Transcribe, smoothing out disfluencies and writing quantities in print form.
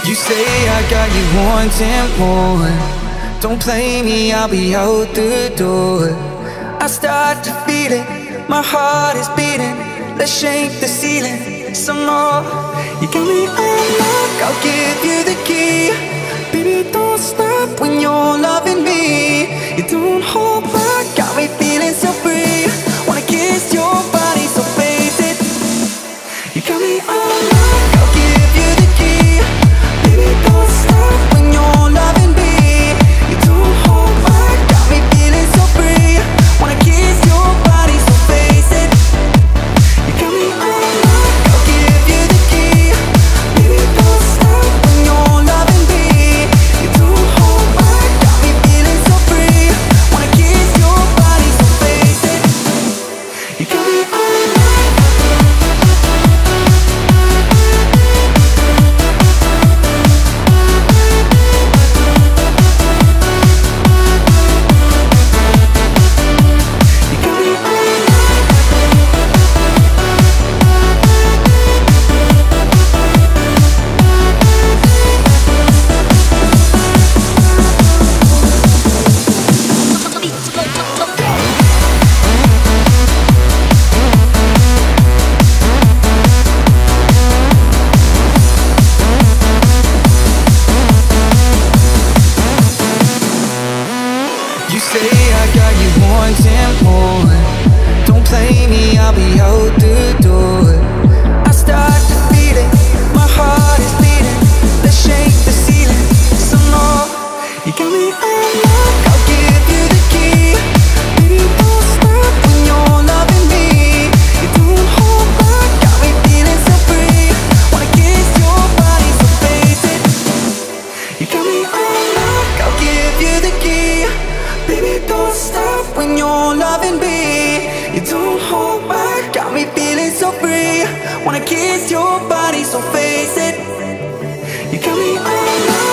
You say I got you wanting more. Don't play me, I'll be out the door. I start to feel it, my heart is beating. Let's shake the ceiling some more. You got me on lock, I'll give you the key. Baby, don't stop when you're loving me. You don't hold back, got me feeling so free. Wanna kiss your body, so face it. You got me on lock, I'll give you the key. Baby, don't stop when you're loving me. You don't hold back, got me feeling so free. Wanna kiss your body, so face it. You got me on lock, I'll give you the key. Baby, don't stop when you're loving me. You don't hold back, got me feeling so free. Wanna kiss your body, so face it. You got me on lock. You say I got you wanting more. Don't play me, I'll be out the door. I start to feel it, my heart is beating. Let's shake the ceiling some more. You got me on lock, I'll give you the key. Baby, don't stop when you're loving me. You don't hold back, got me feeling so free. Wanna kiss your body, so face it. You got me on lock, I'll give you the key. Baby, don't stop when you're loving me. You don't hold back, got me feeling so free. Wanna kiss your body, so face it. You got me on lock.